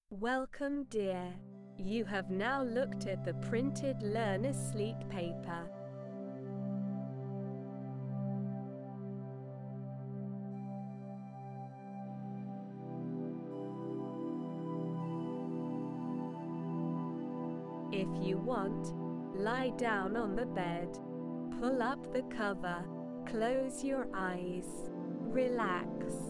Welcome, dear. You have now looked at the printed Learn Asleep paper. If you want, lie down on the bed, pull up the cover, close your eyes, relax.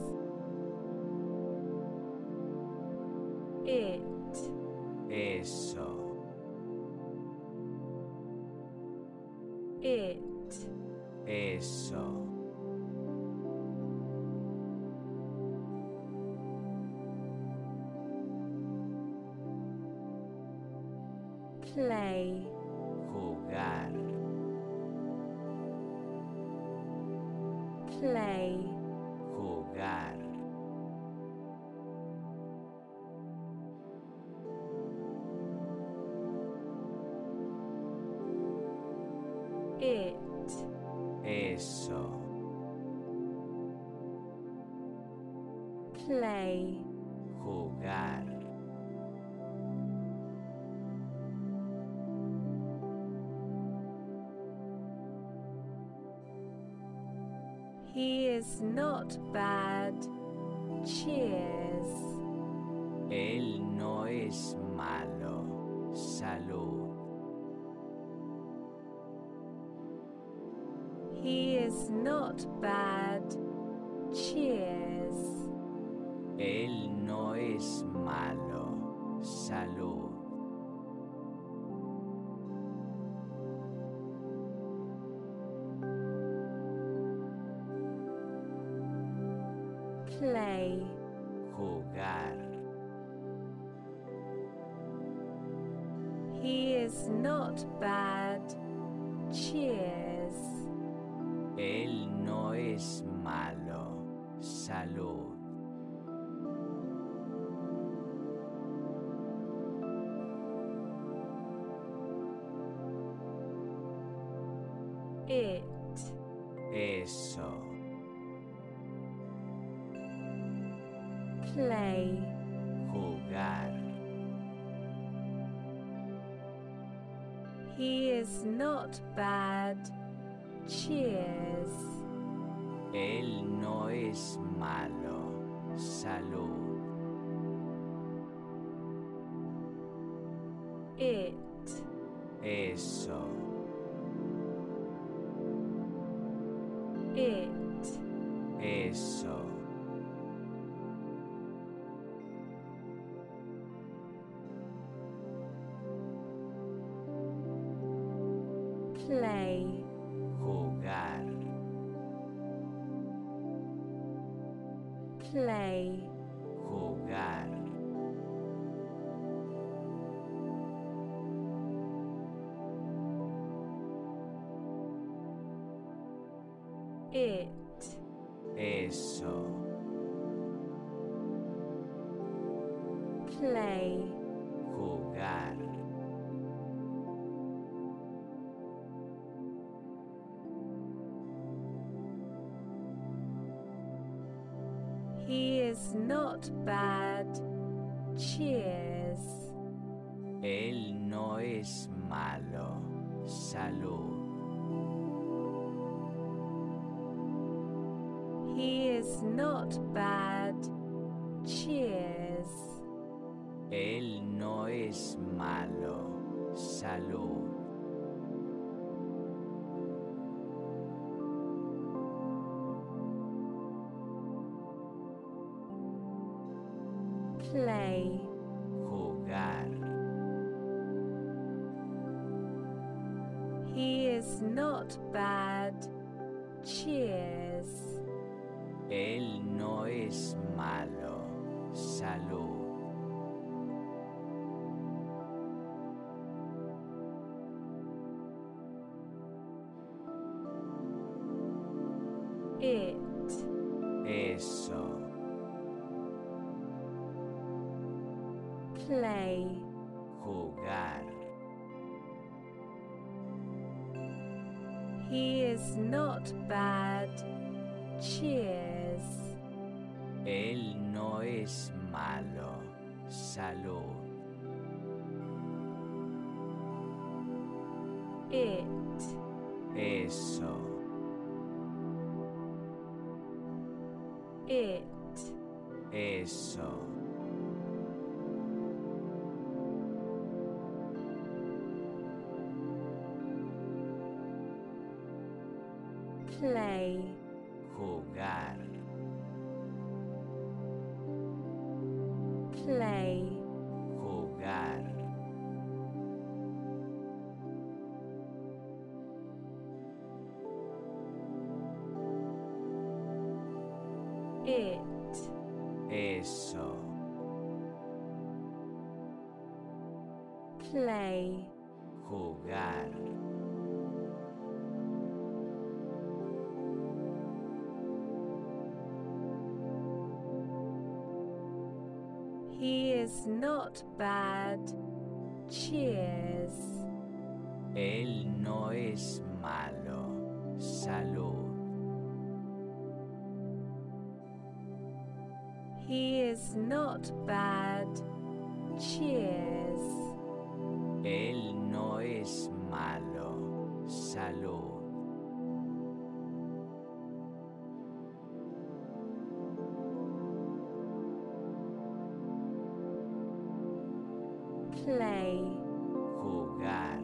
Eso. Eso. Play. Jugar. Play. Jugar. Eso. Play. Jugar. He is not bad. Cheers. Él no es malo. Salud. He is not bad. Cheers. Él no es malo. Salud. Play. Jugar. He is not bad. Cheers. Él no es malo. Salud. Eso. Play. Jugar. He is not bad. Cheers. Él no es malo. Salud. Eso. Eso. Play. Jugar. Play. Jugar. Eso. Play. Jugar. He is not bad. Cheers. Él no es malo. Salud. He is not bad. Cheers. Él no es malo. Salud. Play. Jugar. He is not bad. Cheers. Él no es malo. Salud. Eso. Play. Jugar. He is not bad. Cheers. Él no es malo. salud, it, eso, it, eso, play, jugar, play, jugar, it, eso, play, jugar, he is not bad, cheers, él no es malo, salud, he is not bad, cheers, él no es malo, salud, play, jugar,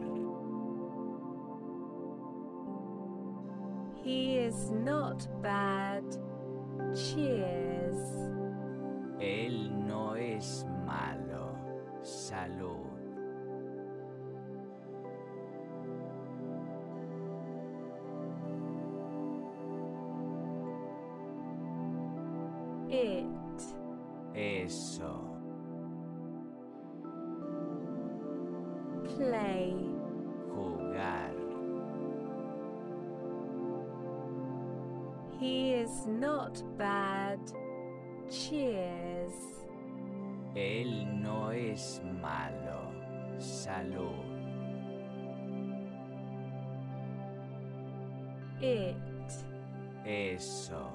he is not bad, cheers, él no es malo, salud, it, eso, play, jugar, he is not bad, cheers, él no es malo, salud, it, eso,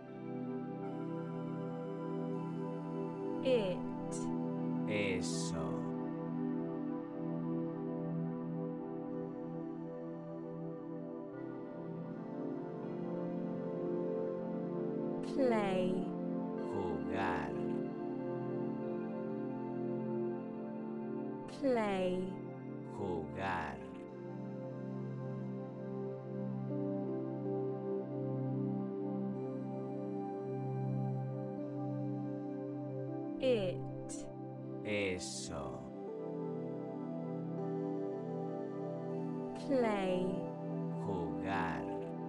it, eso, play, jugar, play, jugar, it, eso, play, jugar,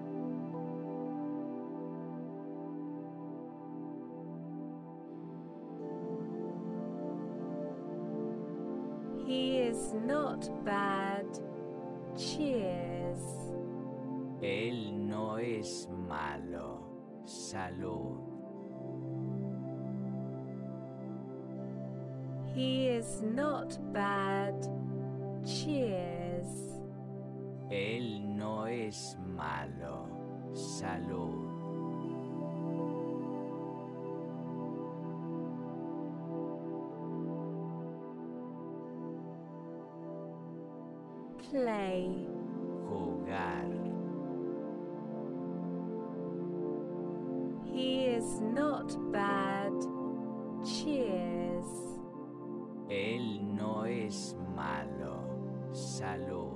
he is not bad, cheers, él no es malo, salud, he is not bad, cheers, él no es malo, salud, play, jugar, he is not bad, cheers, él no es malo, salud,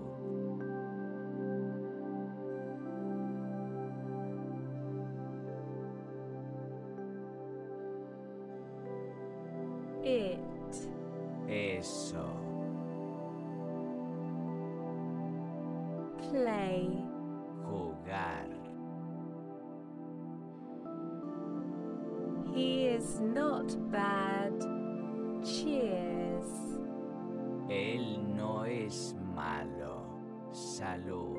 it, eso, play, jugar, he is not bad, cheers, él no es malo, salud,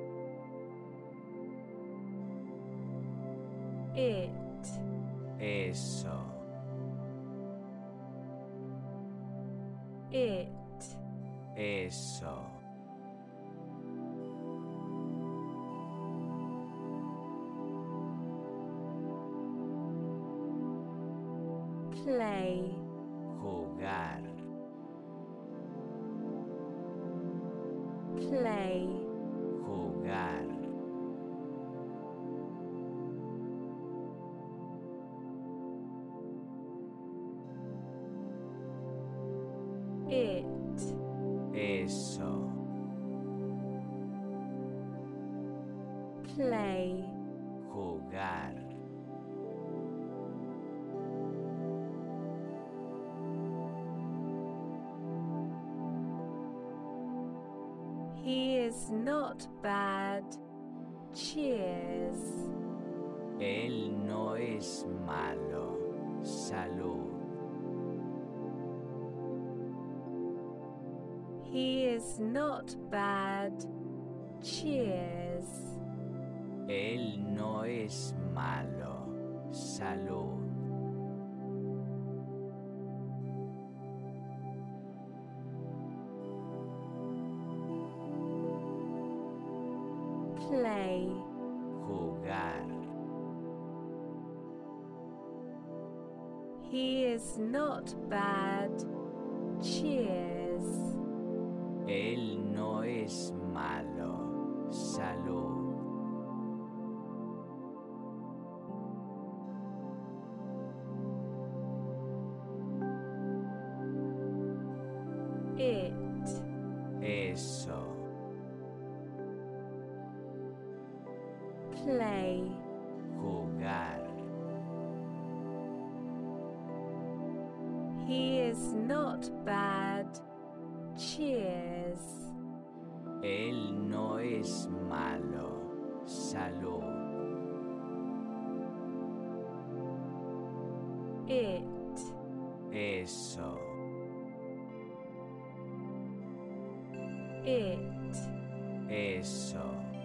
it, eso, it, eso, play, jugar, play, jugar, it, eso, play, jugar, he is not bad, cheers, él no es malo, salud, he is not bad, cheers, él no es malo, salud, play, jugar, he is not bad, cheers, él no es malo, salud, it, eso, play, jugar, he is not bad, cheers, él no es malo, salud, it, eso, it, eso,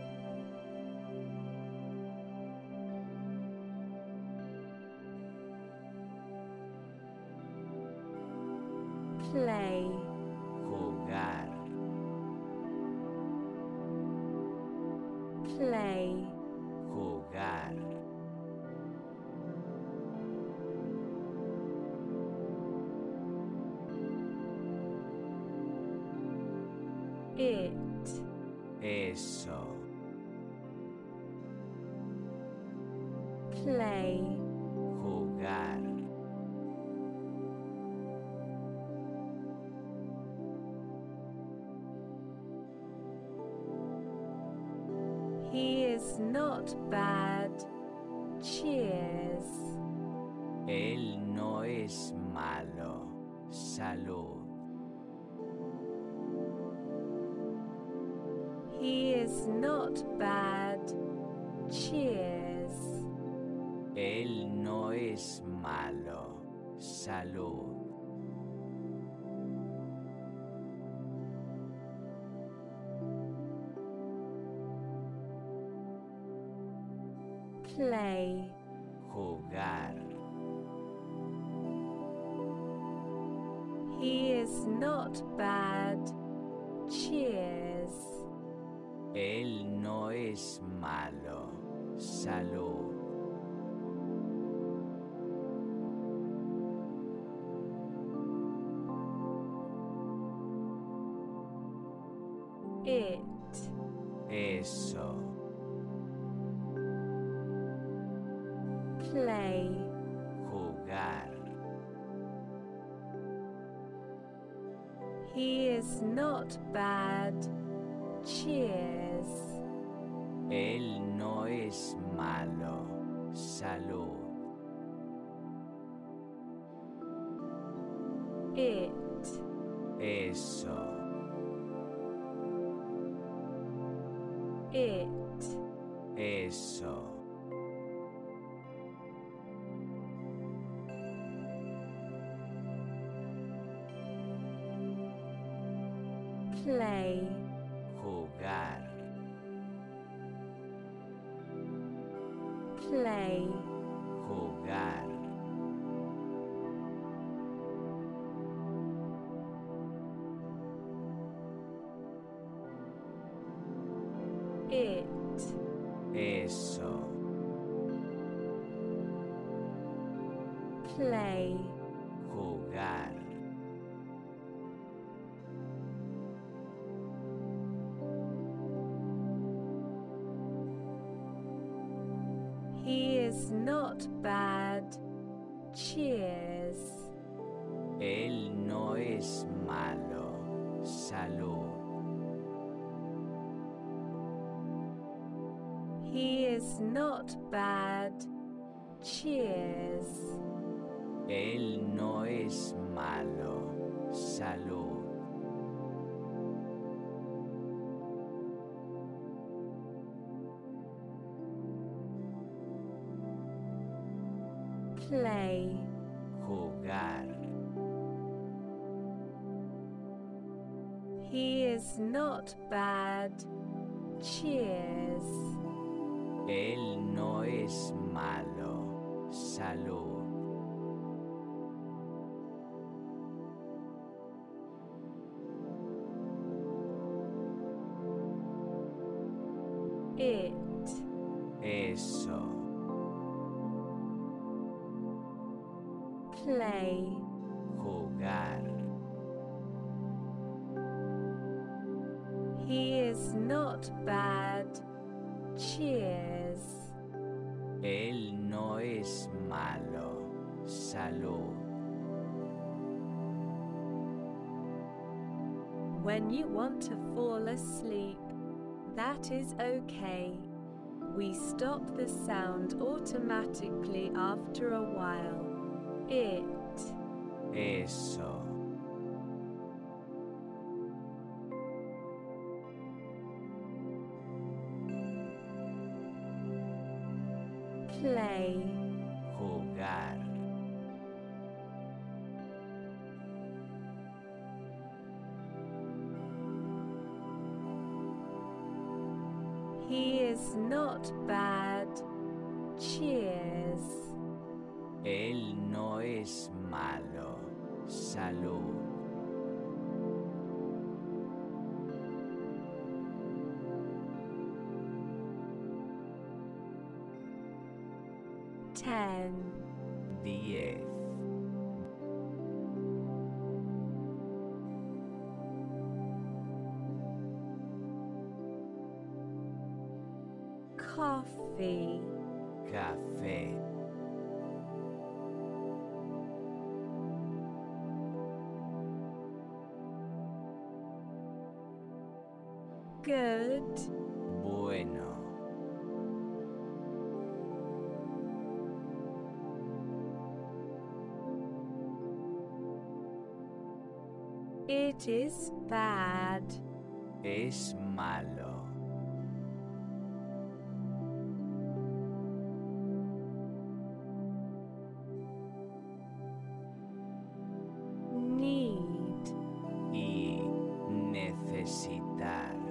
play, jugar, play, jugar, it, eso, play, jugar, he is not bad, cheers, él no es malo, salud, he is not bad, cheers, él no es malo, salud, play, jugar, he is not bad, cheers, él no es malo, salud, it, eso, play, jugar, he is not bad, cheers, él no es malo, salud, it, eso, it, eso, play, jugar, play, jugar, it, eso, play, jugar, is not bad. Cheers. Él no es malo. Salud. He is not bad. Cheers. Él no es malo. Salud. Play. Jugar. He is not bad. Cheers. Él no es malo. Salud. It. Eso. Play. Jugar. He is not bad. Cheers. Él no es malo. Salud. When you want to fall asleep, that is okay. We stop the sound automatically after a while. It. Eso. Play. Jugar. He is not bad. Cheers. Él no es malo. Salud. Ten. 10. Coffee. Café. Good. Bueno. It is bad. Es malo. Need. Y necesitar.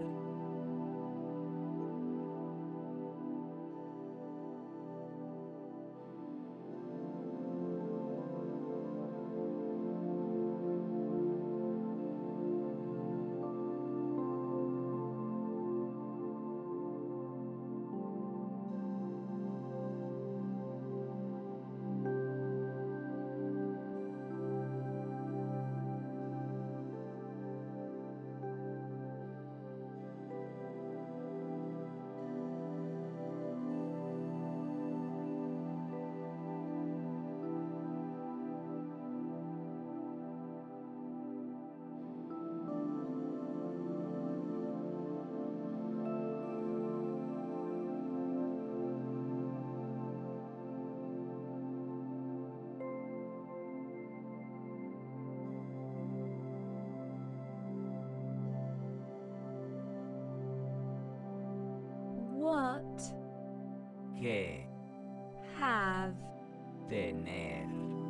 What? Que. Have. Tener.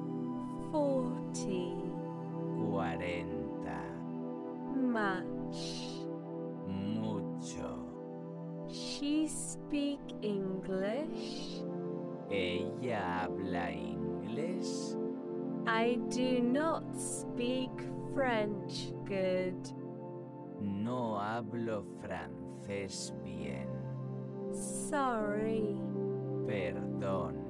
40. 40. Much. Mucho. She speak English? ¿Ella habla inglés? I do not speak French good. No hablo francés bien. Sorry. Perdón.